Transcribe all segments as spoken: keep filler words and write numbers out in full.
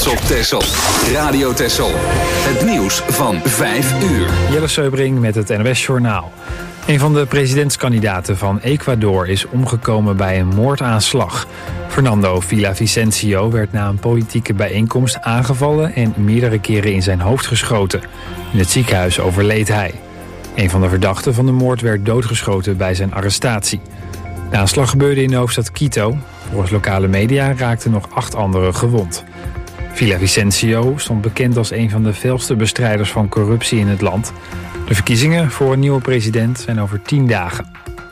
Trots op Texel. Radio Texel. Het nieuws van vijf uur. Jelle Seubring met het N O S Journaal. Een van de presidentskandidaten van Ecuador is omgekomen bij een moordaanslag. Fernando Villavicencio werd na een politieke bijeenkomst aangevallen en meerdere keren in zijn hoofd geschoten. In het ziekenhuis overleed hij. Een van de verdachten van de moord werd doodgeschoten bij zijn arrestatie. De aanslag gebeurde in de hoofdstad Quito. Volgens lokale media raakten nog acht anderen gewond. Villavicencio stond bekend als een van de felste bestrijders van corruptie in het land. De verkiezingen voor een nieuwe president zijn over tien dagen.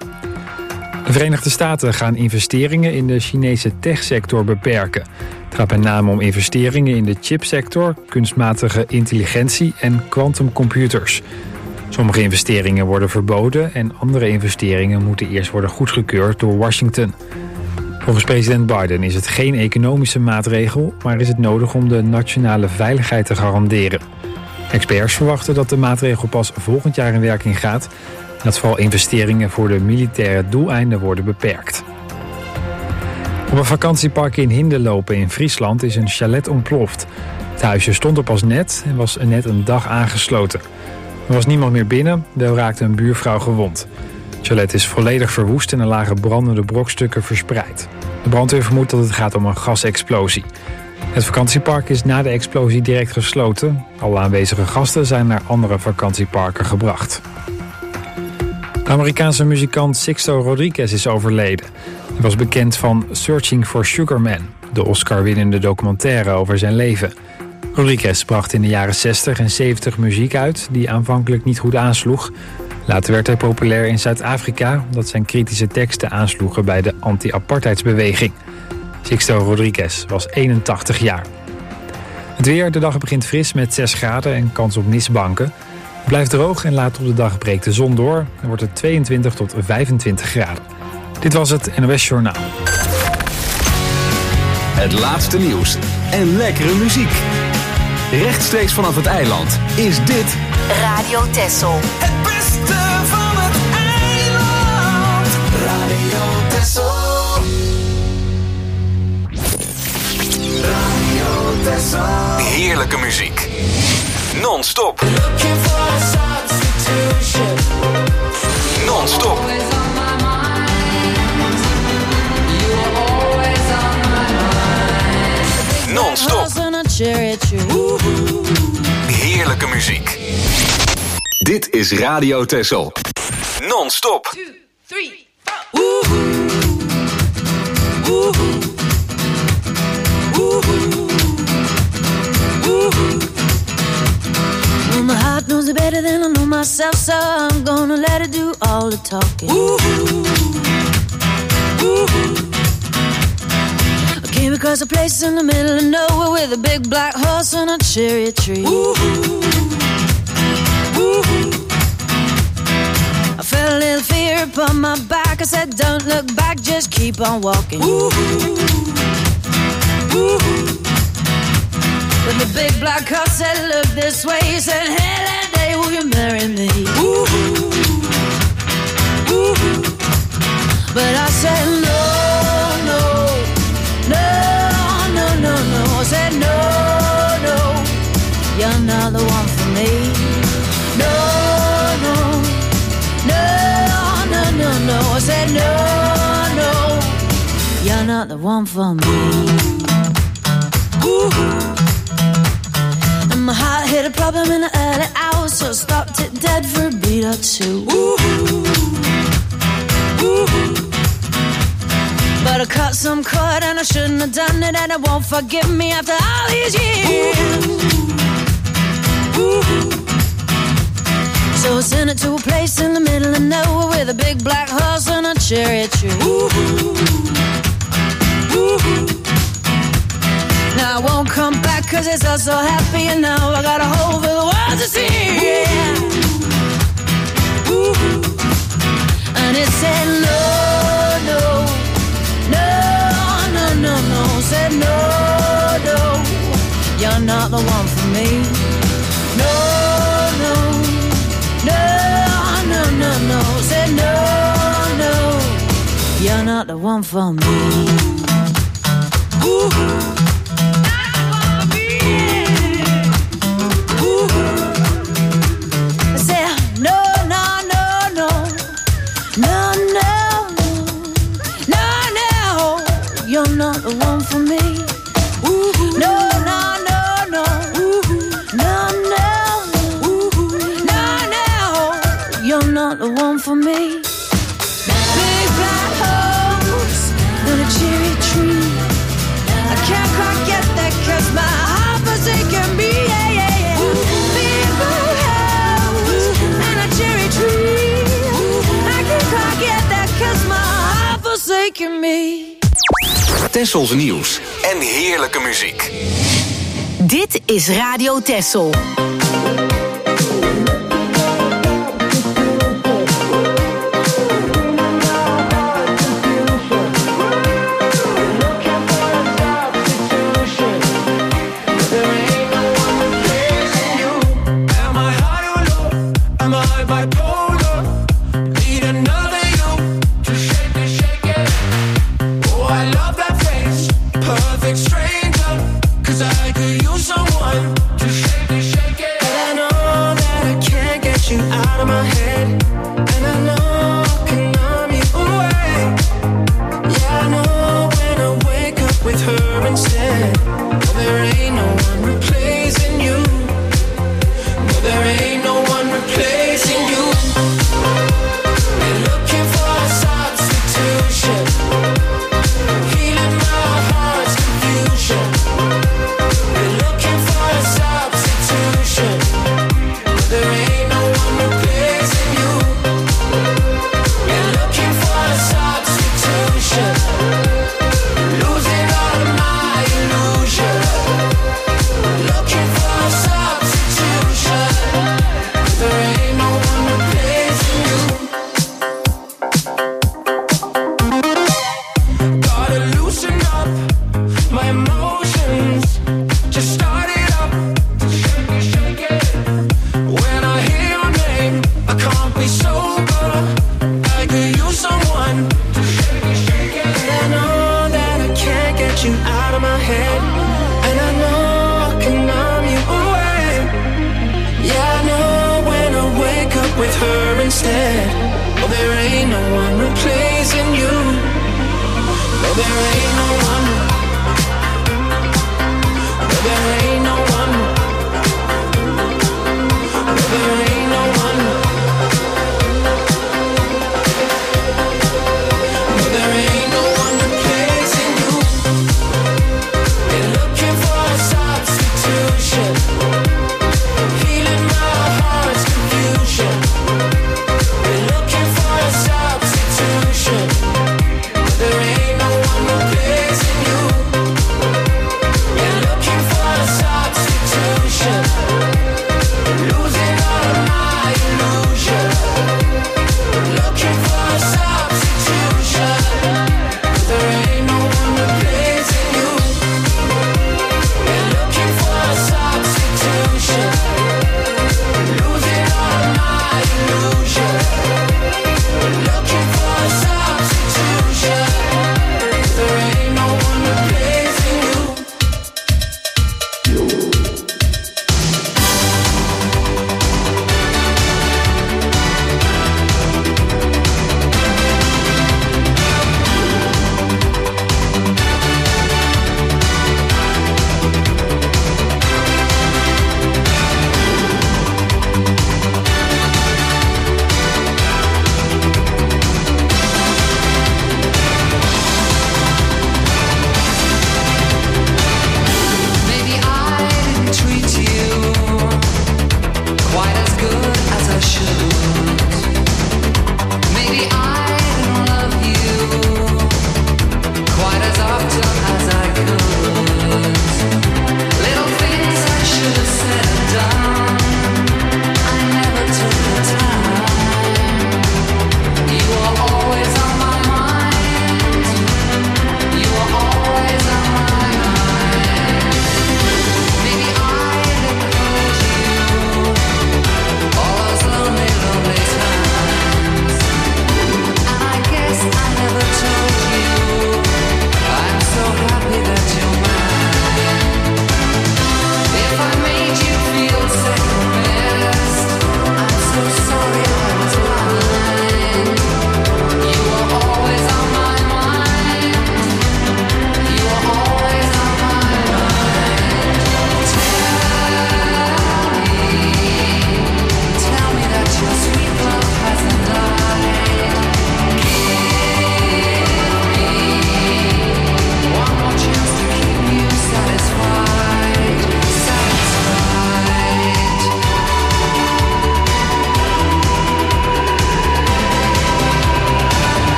De Verenigde Staten gaan investeringen in de Chinese techsector beperken. Het gaat met name om investeringen in de chipsector, kunstmatige intelligentie en quantumcomputers. Sommige investeringen worden verboden en andere investeringen moeten eerst worden goedgekeurd door Washington. Volgens president Biden is het geen economische maatregel, maar is het nodig om de nationale veiligheid te garanderen. Experts verwachten dat de maatregel pas volgend jaar in werking gaat en dat vooral investeringen voor de militaire doeleinden worden beperkt. Op een vakantiepark in Hinderlopen in Friesland is een chalet ontploft. Het huisje stond er pas net en was net een dag aangesloten. Er was niemand meer binnen, wel raakte een buurvrouw gewond. Het chalet is volledig verwoest en er lagen brandende brokstukken verspreid. De brandweer vermoedt dat het gaat om een gasexplosie. Het vakantiepark is na de explosie direct gesloten. Alle aanwezige gasten zijn naar andere vakantieparken gebracht. De Amerikaanse muzikant Sixto Rodriguez is overleden. Hij was bekend van Searching for Sugar Man, de Oscar-winnende documentaire over zijn leven. Rodriguez bracht in de jaren zestig en zeventig muziek uit die aanvankelijk niet goed aansloeg. Later werd hij populair in Zuid-Afrika omdat zijn kritische teksten aansloegen bij de anti-apartheidsbeweging. Sixto Rodriguez was eenentachtig jaar. Het weer, de dag begint fris met zes graden en kans op mistbanken. Het blijft droog en later op de dag breekt de zon door. Dan wordt het tweeëntwintig tot vijfentwintig graden. Dit was het N O S Journaal. Het laatste nieuws en lekkere muziek. Rechtstreeks vanaf het eiland is dit Radio Texel. Het beste van het eiland. Radio Texel. Radio Texel. heerlijke muziek. Non-stop. Non-stop. Non-stop. Heerlijke muziek. Dit is Radio Texel. Non-stop. two, three, four. Woohoo. Woohoo. Woohoo. Woohoo. Well, my heart knows it better than I know myself, so I'm gonna let it do all the talking. Woohoo. Woohoo. Came across a place in the middle of nowhere with a big black horse and a cherry tree. Woo-hoo. Woo-hoo. I felt a little fear upon my back. I said, don't look back, just keep on walking. Woo-hoo. Woo-hoo. But the big black horse said, look this way. He said, hey, that day will you marry me? Woo-hoo. Woo-hoo. But I said, no, no. No, no, no, no, I said no, no, you're not the one for me. No, no, no, no, no, no, I said no, no, you're not the one for me. Ooh. And my heart hit a problem in the early hours, so I stopped it dead for a beat or two. Ooh. Ooh. But I cut some cord and I shouldn't have done it, and it won't forgive me after all these years. Ooh. Ooh. So I sent it to a place in the middle of nowhere with a big black horse and a cherry tree. Ooh. Ooh. Now I won't come back cause it's all so happy, and now I got a hole for the world to see. Yeah. Ooh. And it said no, no. No, no, no, no, said no, no, you're not the one for me. No, no, no, no, no, no, said no, no, you're not the one for me. Ooh. I wanna be one for me. Ooh, no, no, no, no. Ooh, no, no. Ooh, no, no. You're not the one for me. Big black holes and a cherry tree. I can't quite get that 'cause my heart forsaken me. Yeah, yeah, yeah. Big black holes and a cherry tree. I can't quite get that 'cause my heart forsaken me. Tessels nieuws en heerlijke muziek. Dit is Radio Tessel. There ain't no one replacing you.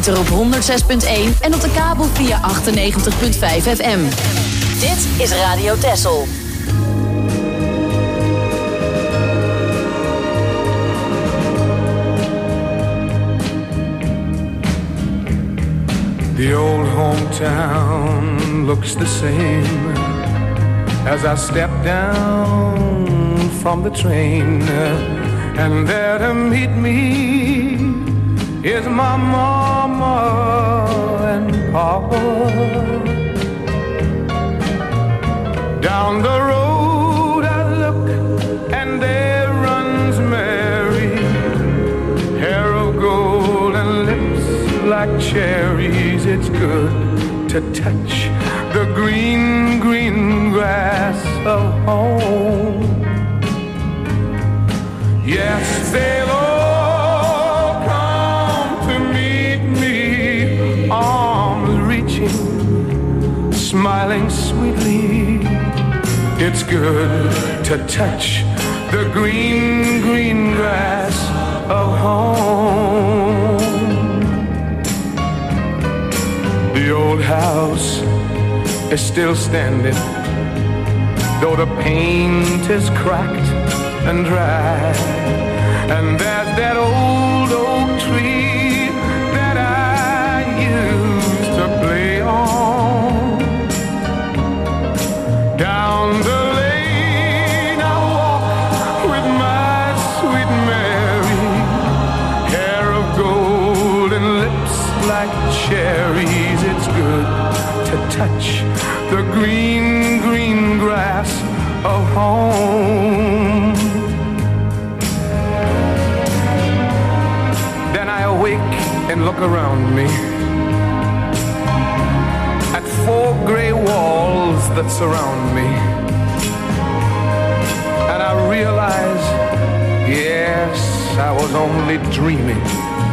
ether op honderd zes punt één en op de kabel via achtennegentig punt vijf F M. Dit is Radio Texel. The old hometown looks the same as I step down from the train, and there to meet me is my mama and papa. Down the road I look and there runs Mary, hair of gold and lips like cherries. It's good to touch the green, green grass of home. Yes, they'll all come to meet me, arms reaching, smiling sweetly. It's good to touch the green, green grass of home. The old house is still standing, though the paint is cracked and dry. And there's that old oak tree that I used to play on. Down the lane I walk with my sweet Mary, hair of gold and lips like cherries. It's good to touch the green, green grass of home. Then I awake and look around me at four gray walls that surround me, and I realize, yes, I was only dreaming.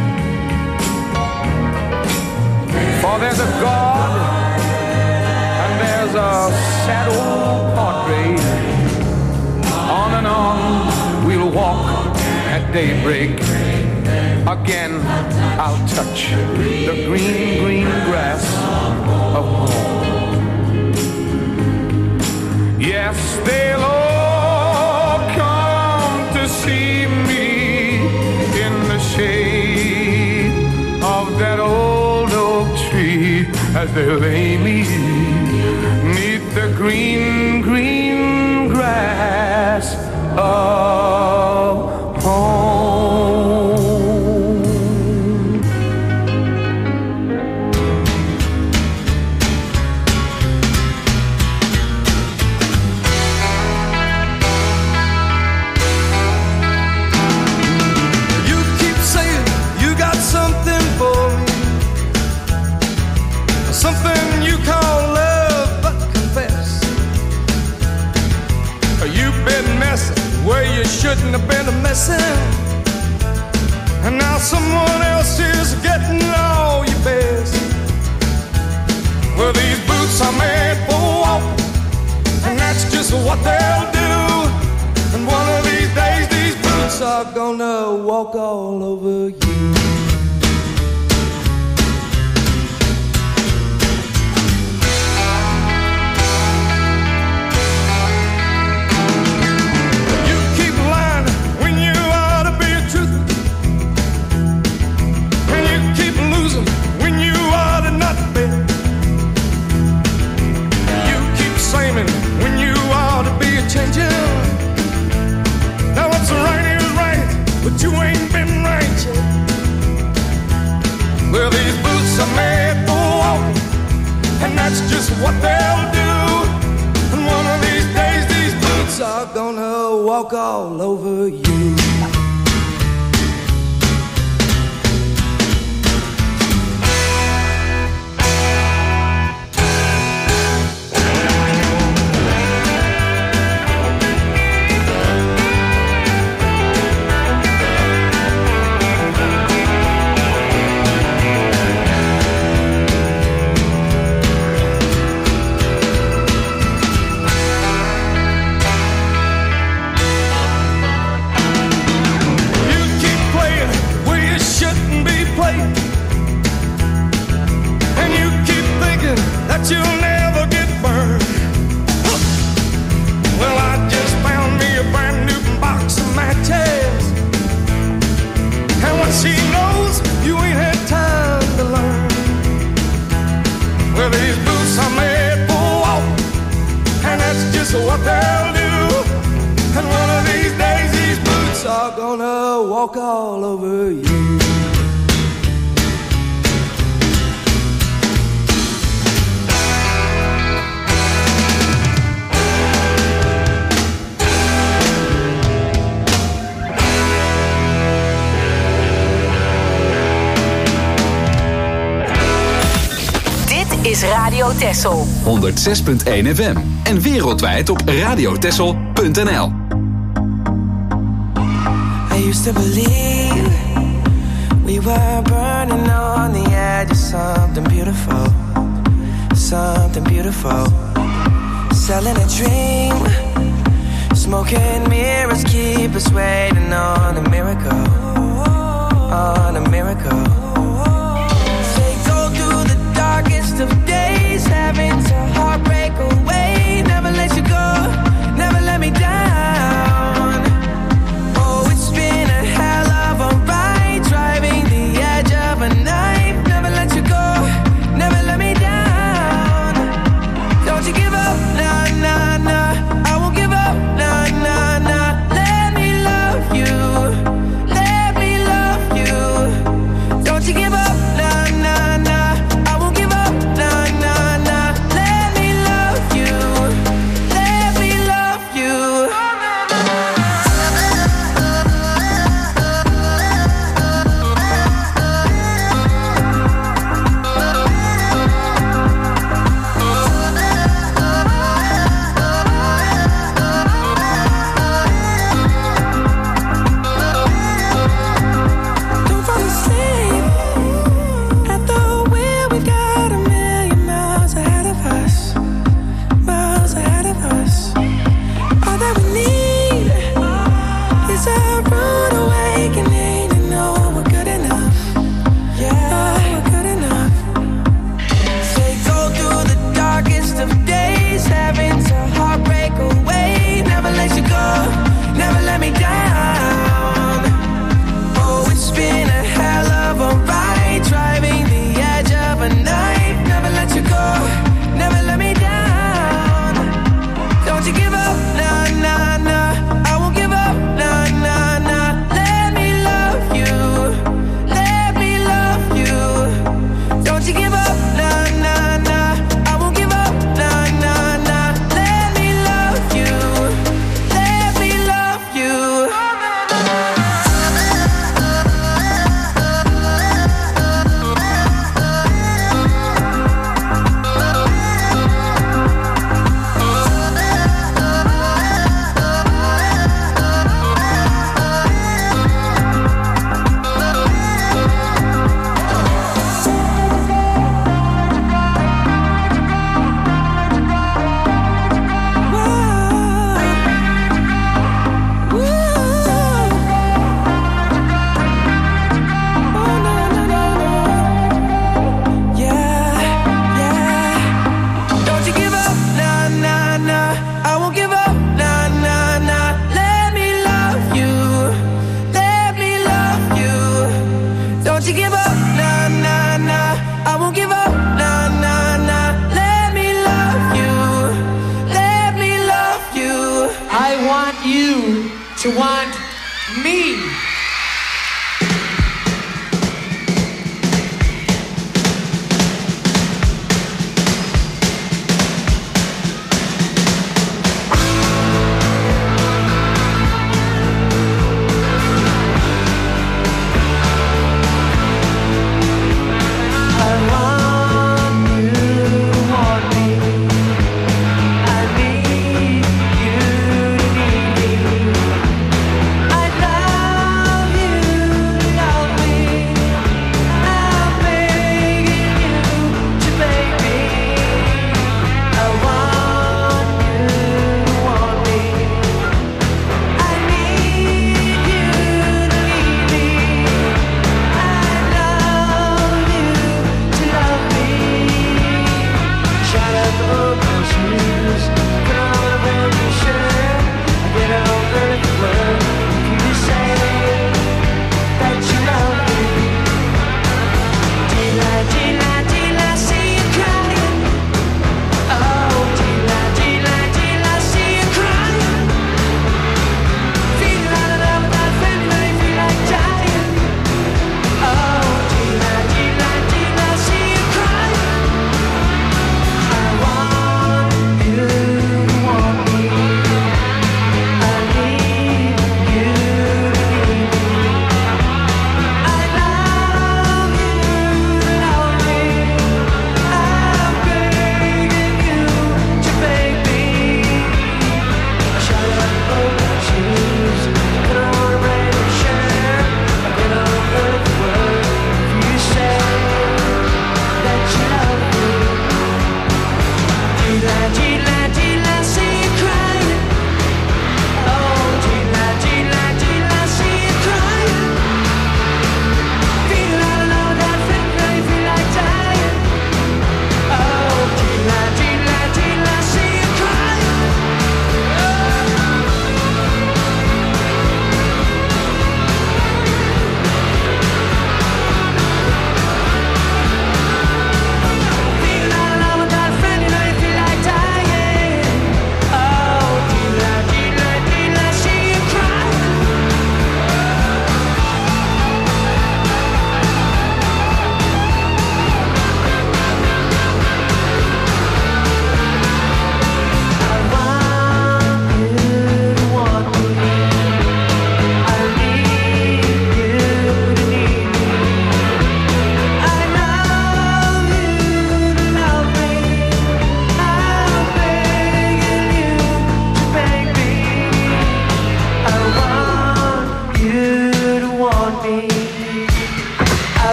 For there's a God and there's a sad old portrait. On and on we'll walk at daybreak. Again I'll touch the green, green grass of home. Yes, they'll all come to see me in the shade of that old oak tree, as they lay me neath the green, green grass of home. You keep saying you got something for me, something you call love, but confess you've been messing where you shouldn't have been messing, and now someone else is getting all your best. Well, these boots are made for walking, and that's just what they'll do. And one of these days these boots are gonna walk all over you. When you ought to be a changing. Now what's right is right, but you ain't been right yet. Well, these boots are made for walking, and that's just what they'll do. And one of these days these boots are gonna walk all over you. So what they'll do, and one of these days these boots are gonna walk all over you. Is Radio Texel. honderdzes punt één F M en wereldwijd op radiotexel punt n l. I used to believe we were burning on the edge of something beautiful, something beautiful. Selling a dream, smoking mirrors keep us waiting on a miracle, on a miracle. Darkest of days, having to heartbreak away. Never let you go, never let me down. Oh, it's been a hell of a ride, driving the edge of a knife. Never let you go, never let me down. Don't you give up, nah, nah, nah. I won't give up, nah, nah, nah. Let me love you, let me love you. Don't you give up, nah, nah, nah. I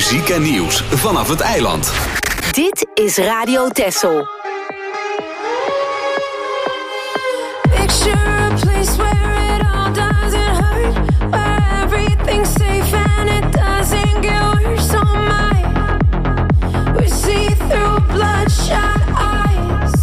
muziek en nieuws vanaf het eiland. Dit is Radio Texel. Picture a place where it all doesn't hurt, where everything's safe and it doesn't get worse. Oh my, we see through bloodshot eyes.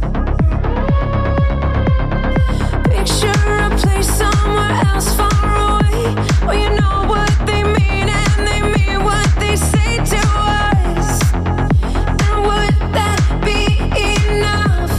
Picture a place somewhere else far away, where you know what they mean and they mean what they say to us. And would that be enough?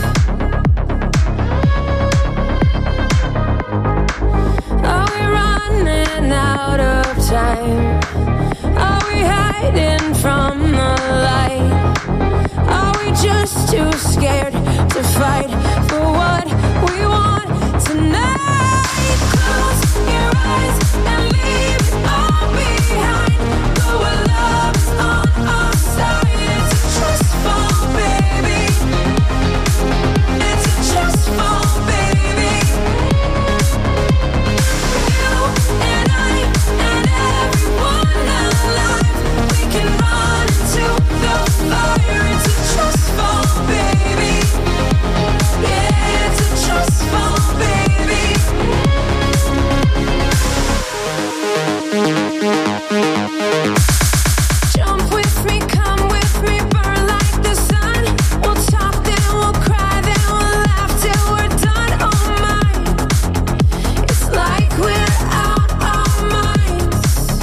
Are we running out of time? Are we hiding from the light? Are we just too scared to fight for what we want tonight? Close your eyes and leave it all behind. Go where love is on our side. It's a trust fall, baby. It's a trust fall, baby. You and I and everyone alive, we can run into the fire. It's a trust fall, baby. Yeah, it's a trust fall, baby. Jump with me, come with me, burn like the sun. We'll talk, then we'll cry, then we'll laugh till we're done. Oh my, it's like we're out our minds.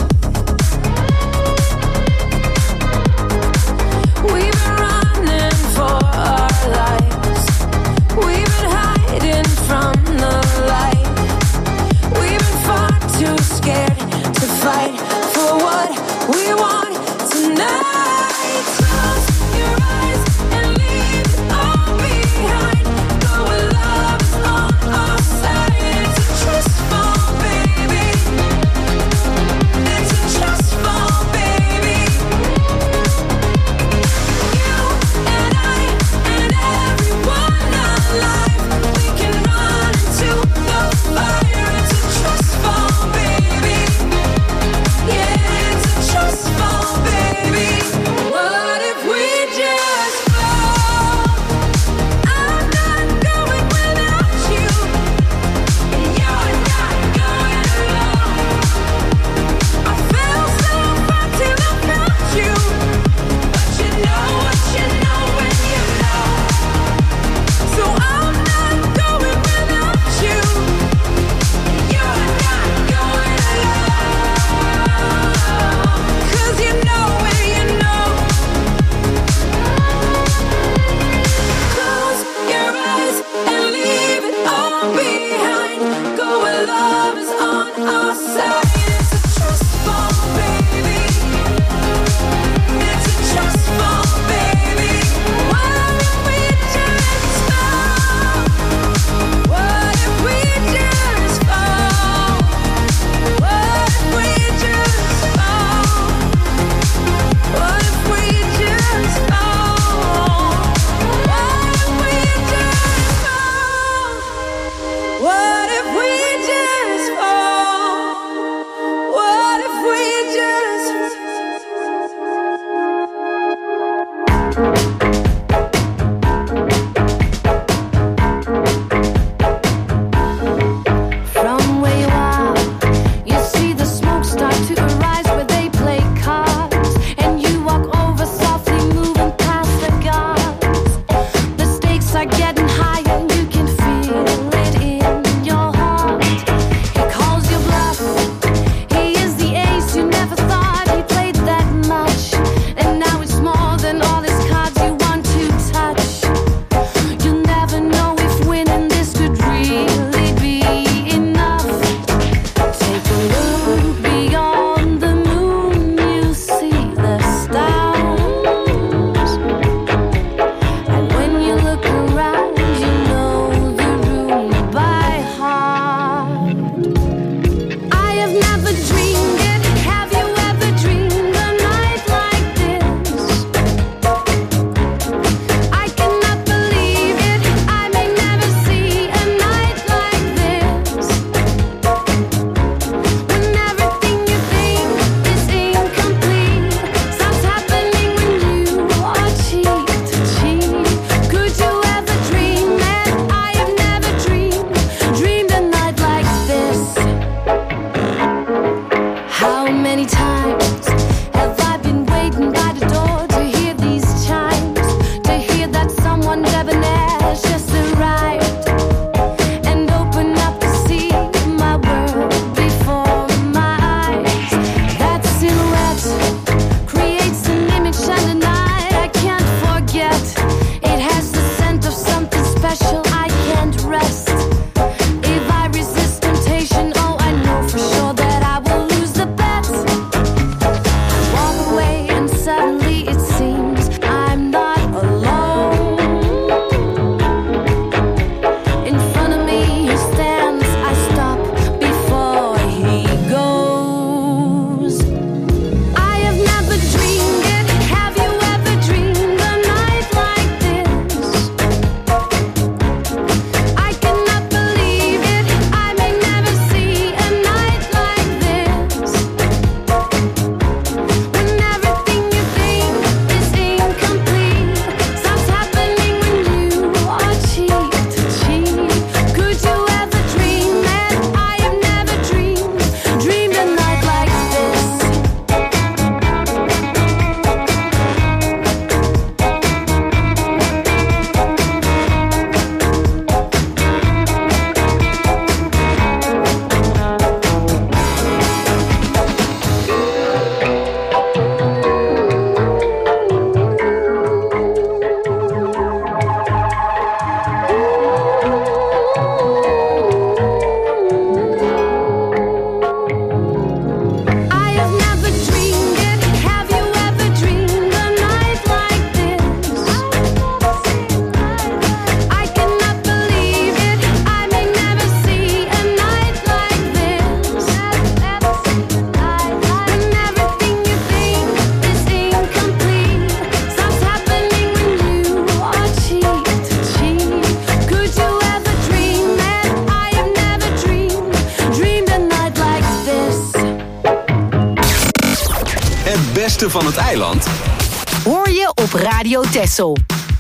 We've been running for our lives. We've been hiding from the light. We've been far too scared to fight for what we want tonight. Close your eyes and leave it all behind. Go where love is on our side. It's a trust fall, baby. It's a trust fall, baby. You and I and everyone alive, we can run into the fire. It's a trust fall, baby. Yeah, it's a trust fall, baby. What if we just fall? I'm not going without you, and you're not going alone. I fell so far till I found you, but you know what you know when you know. So I'm not going without you, and you're not going alone. 'Cause you know when you know. Close your eyes and leave it all behind. Go where love is on our side. It's a trust fall, baby. It's a trust fall, baby. What if we just fall? What if we just fall? What if we just fall? What if we just fall? What if we just fall? What if we just fall? beste van het eiland hoor je op Radio Texel.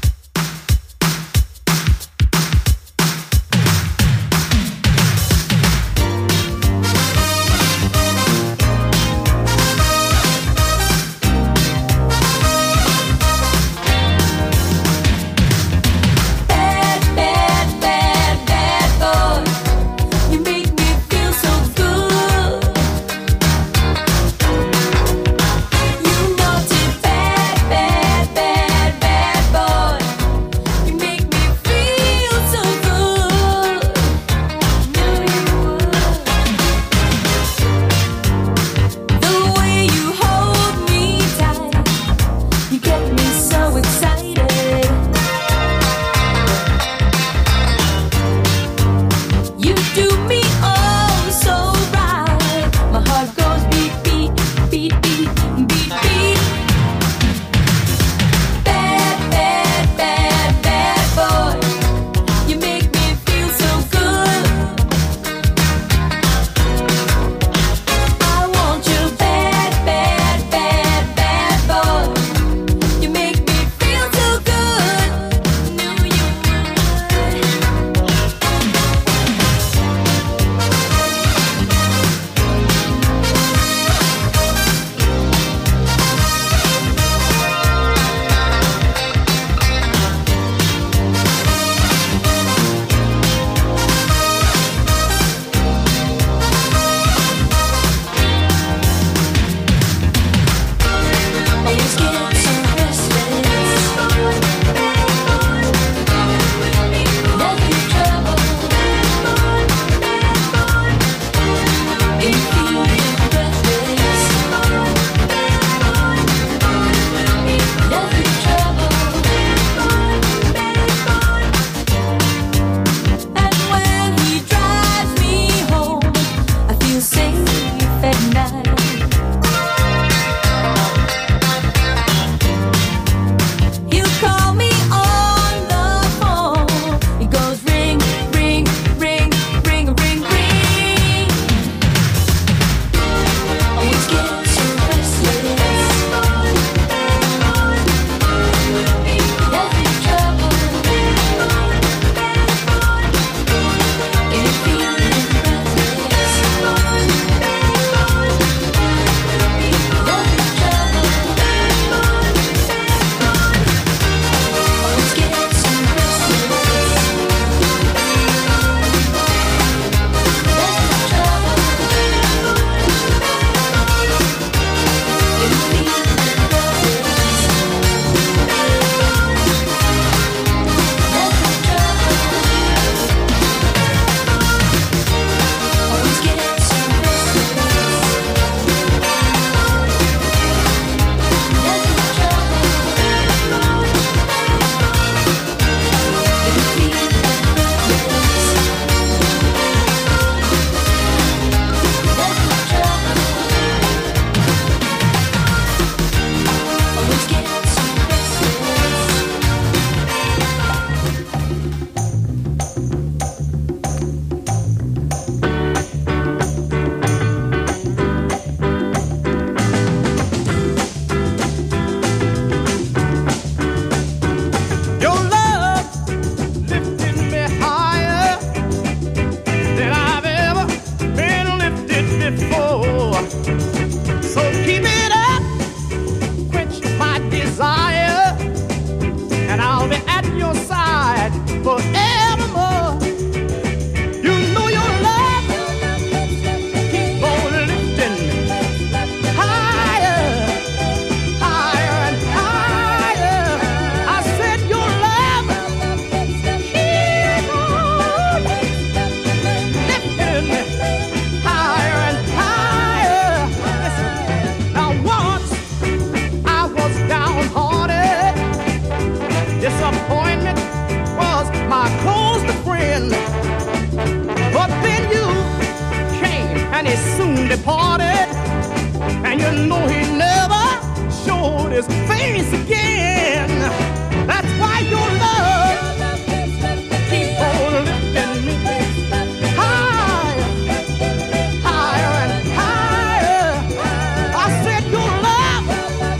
departed, and you know he never showed his face again. That's why your love keep on lifting me higher, higher and higher. I said your love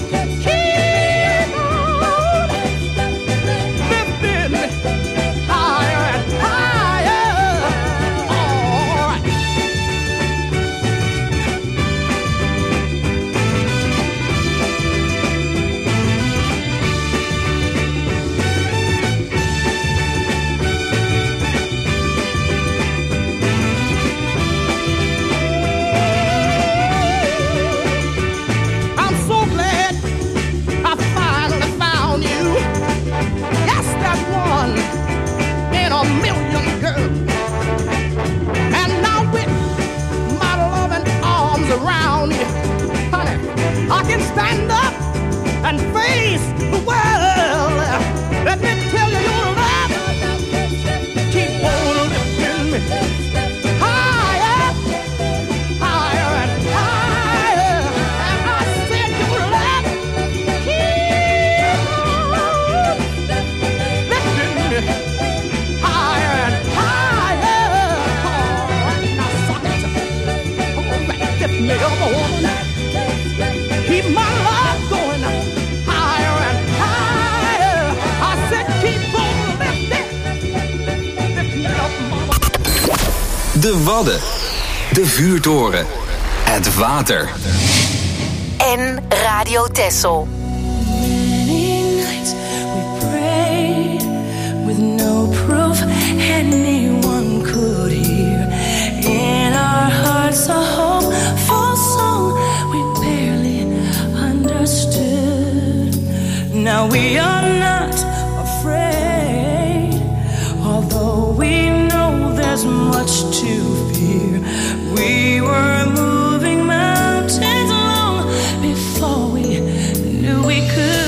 stand up and face the world. Let me tell you, your love keep on lifting me higher, higher and higher. And I said your love keep on lifting me higher and higher. Oh, now suck it. Oh, lift me up, oh. Keep my love going higher and higher. I said keep on lifting. Lift me up, mama. De Wadden. De Vuurtoren. Het water. En Radio Texel. Many nights we prayed with no proof anyone could hear. In our hearts a hopeful song we barely understood. Now we are not afraid, although we know there's much to fear. We were moving mountains long before we knew we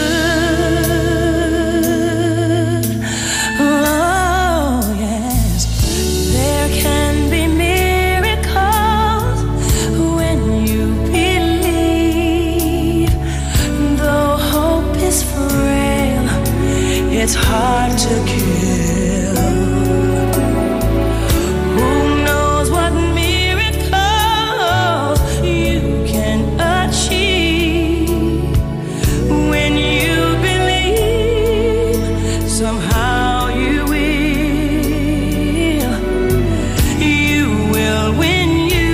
could. Oh, yes, there can be miracles when you believe. Though hope is frail, it's hard to kill. Who knows what miracles you can achieve when you believe? Somehow you will. You will when you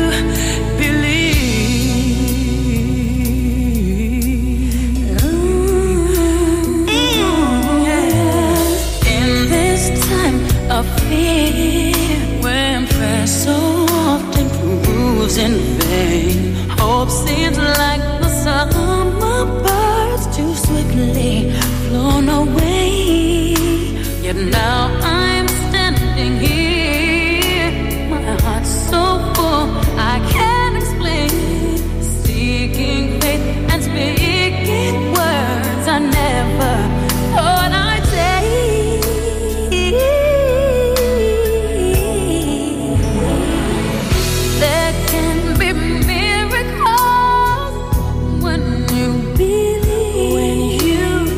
believe. Mm, yeah. In this time of fear, when prayer so often proves in vain, hope seems like the summer birds too swiftly flown away. Yet now I'm standing here, my heart's so full I can't explain, seeking faith and speaking words I never thought I'd say. There can be miracles when you believe. When you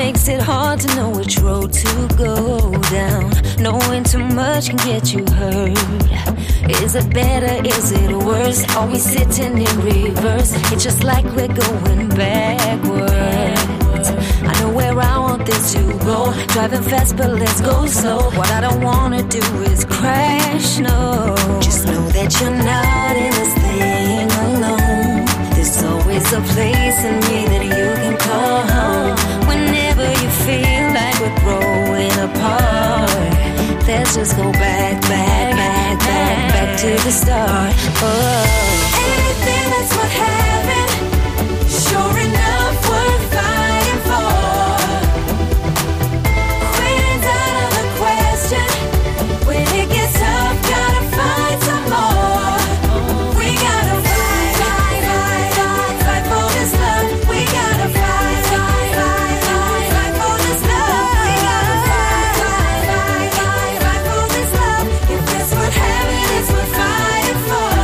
makes it hard to know which road to go down. Knowing too much can get you hurt. Is it better, is it worse? Are we sitting in reverse? It's just like we're going backwards. I know where I want this to go. Driving fast but let's go slow. What I don't wanna do is crash, no. Just know that you're not in this thing alone. There's always a place in me that you can call home. Whenever you feel like we're growing apart, let's just go back, back, back, back, back to the start. Oh, anything that's worth having, sure enough worth fighting for. Quitting's out of the question. When it gets tough, gotta find some more. We gotta fight, fight, fight, fight, fight for this love. We gotta fight, fight, fight, fight, fight for this love. We gotta fight, fight, fight, fight, fight for this love. If it's worth having, it's worth fighting for.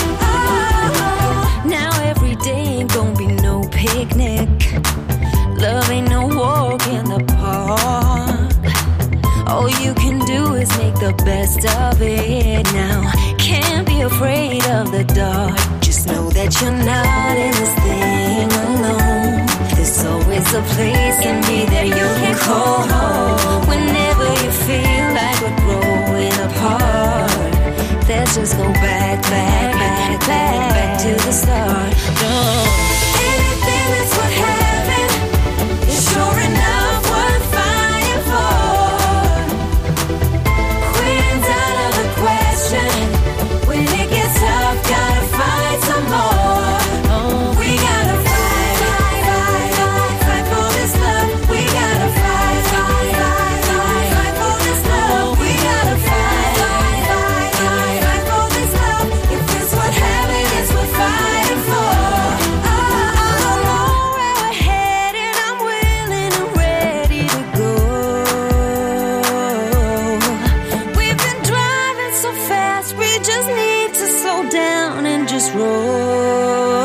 Oh, now every day ain't gonna be no picnic. Love ain't no walk in the park. All you can do is make the best of it now. Can't be afraid of the dark. Just know that you're not in this thing alone. There's always a place in me that you can call home. Whenever you feel like we're growing apart, let's just go back, back, back, back, back to the start. No. Anything that's worth having is sure enough worth fighting for. Quitting's out of the question. When it gets tough, gotta fight some more. Oh, we gotta fight, fight, fight, fight, fight for this love. We gotta fight, fight, fight, fight, fight for this love. We gotta fight, fight, fight, fight, fight for this love. If it's worth having, it's worth fighting for. Oh, I don't know where we're headed. I'm willing and ready to go. We've been driving so fast, we just need to slow down and just roll.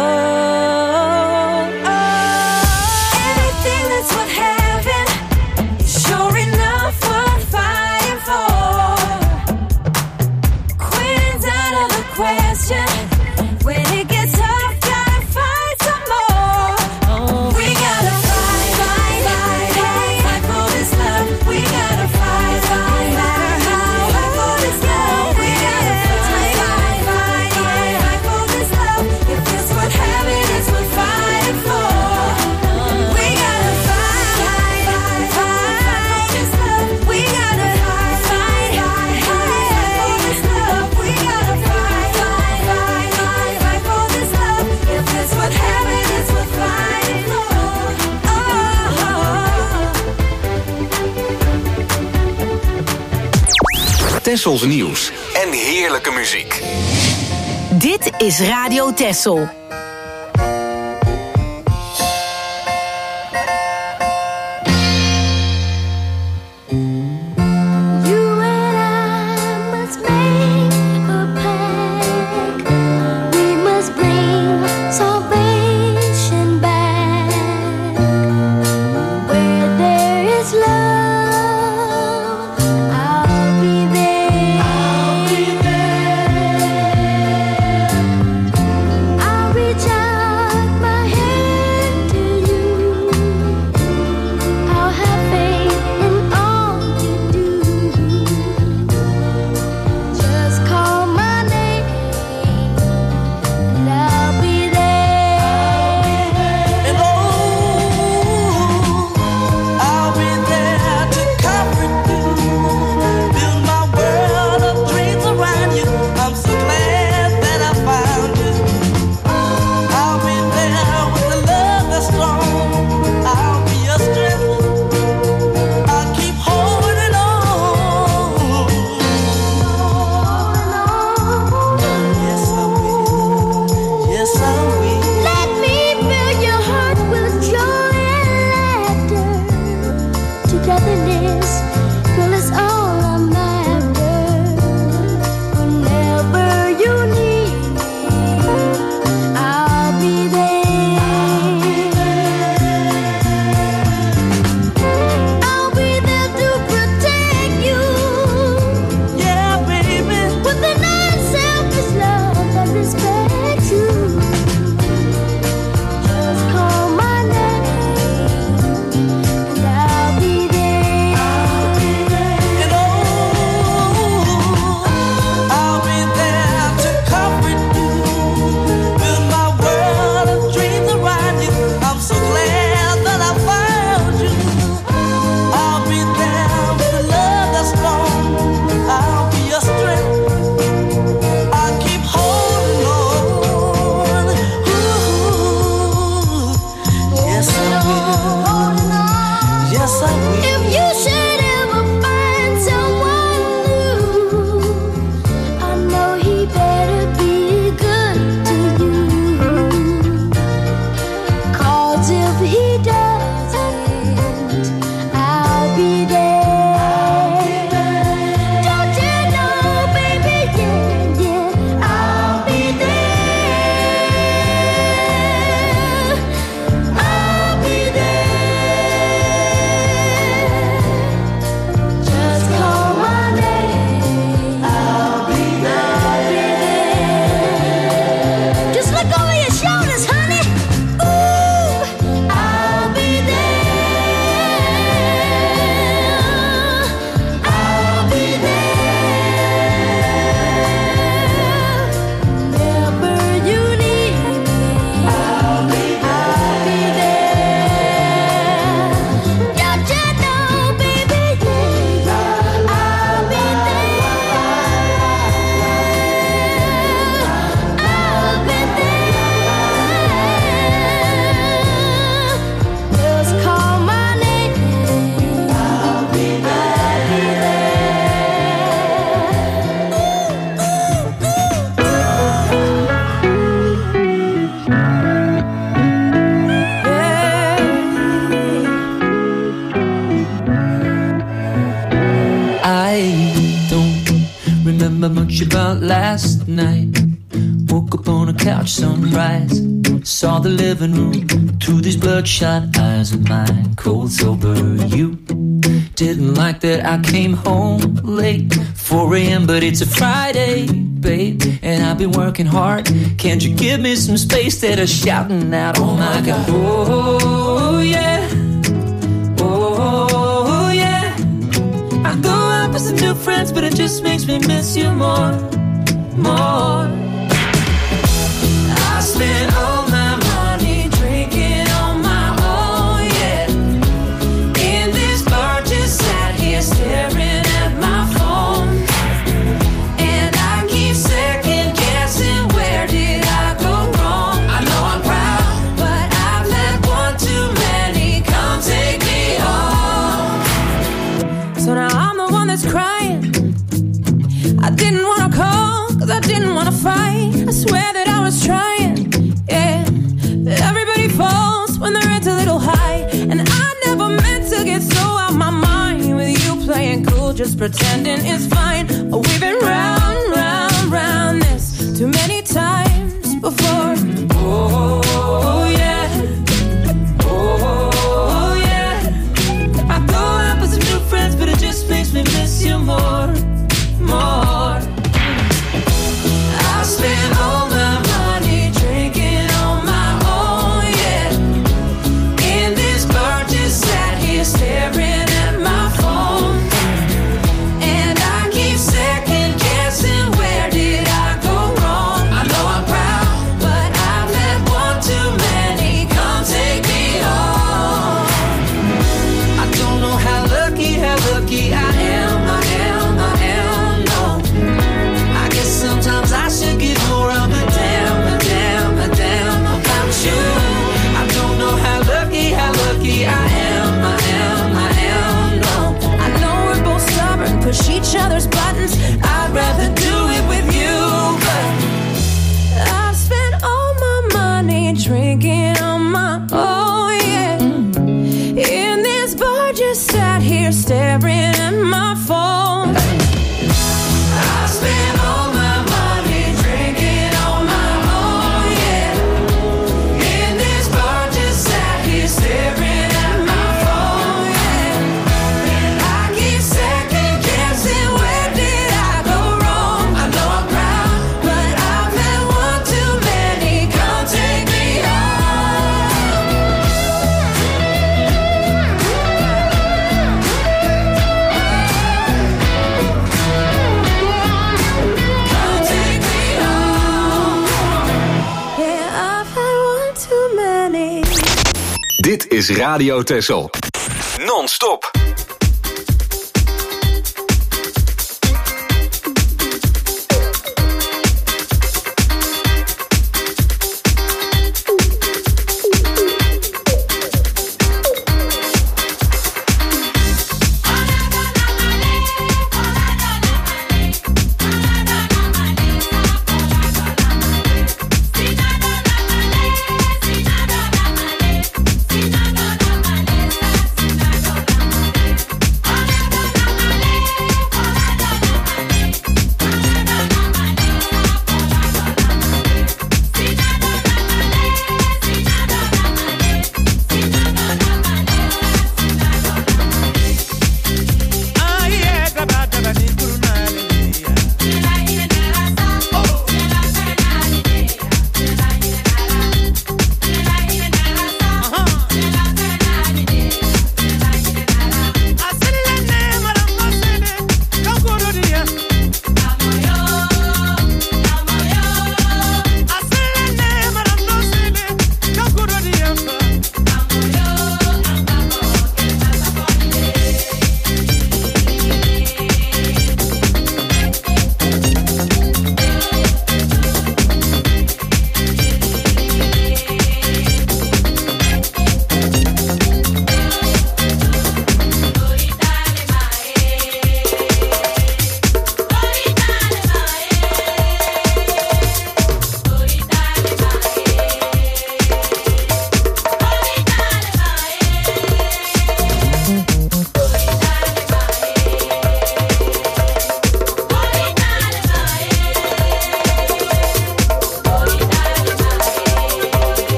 Oh, anything that's worth having is sure enough worth fighting for. Quitting's out of the question. When it gets tough, gotta fight some more. Oh, we gotta fight, fight, fight, fight, fight for this love. We gotta fight, fight, fight, fight, fight for this love. We gotta fight, fight, fight, fight, fight for this love. If it's worth having, it's worth fighting for. We gotta fight, fight, fight, fight, fight for this love. We gotta fight, fight, fight, fight, fight for this love. We gotta fight, fight, fight, fight, fight for this love. If it's worth having, it's worth fighting for. Oh. Tessels nieuws en heerlijke muziek. Dit is Radio Tessel. You and I must make a pact. We must bring salvation back. Where there is love, I'll be there. I'll be there. I'll reach out my hand to you. I'll have faith in all you do. Just call my name and I'll be there. And oh, I'll be there to comfort you, build my world of dreams around you. I'm so glad that I found you. I'll be there with the love that's strong. I'll be your strength. I'll keep holding on. Yes, I will. Yes, I will. Let me fill your heart with joy and laughter. Togetherness, girl, is all I'm after. Whenever you need me, I'll be there. yes I will. If you should ever find someone new, I know he better be good to you. 'Cause if he doesn't, I'll be there. Don't you know, baby, yeah, yeah, I'll be there. I'll be there. Just call my name. I'll be there. Just look over your shoulders, honey. Ooh, I'll be there. I'll be there. Whenever you need me, I'll be there. Don't you know, baby, yeah, I'll be there. I'll be there. Just call my name. I'll be I don't remember much about last night. Woke up on a couch, sunrise. Saw the living room through these bloodshot eyes of mine. Cold sober, you didn't like that I came home late. four a.m. but it's a Friday, babe, and I've been working hard. Can't you give me some space? That are shouting out, oh my God. Oh yeah, oh yeah. I go out with some new friends, but it just makes me miss you more, more. I spent all my money drinking on my own, yeah. In this bar, just sat here staring at my phone. And I keep second guessing, where did I go wrong? I know I'm proud, but I've had one too many. Come take me home. So now I'm the one that's crying. I didn't wanna call, 'cause I didn't wanna fight. I swear that I was trying, yeah. But everybody falls when their head's a little high. And I never meant to get so out my mind. With you playing cool, just pretending it's fine. Oh, we've been round, round, round this too many times before. Oh yeah, oh yeah. I go out with some new friends, but it just makes me miss you more, more. I spent all my money drinking on my own, yeah. In this bar, just sat here staring at my phone. And I keep second guessing, where did I go wrong? I know I'm proud, but I've had one too many. Come take me home. I don't know how lucky, how lucky I am, I am, I am, no. I guess sometimes I should get more of a damn, a damn, a damn about you. I don't know how lucky, how lucky I am, I am, I am, no. I know we're both stubborn, push each other's buttons. I'd rather do it with you, but I've spent all my money drinking on my own, yeah. In this bar, just sat here staring at my phone. I spent all my money drinking on my own, yeah. In this bar, just sat here staring at my phone, yeah. And I keep second guessing, where did I go wrong? I know I'm proud, but I've had one too many. Come take me home. Come take me home. Yeah, I've had one too many. Dit is Radio Texel. Non-stop.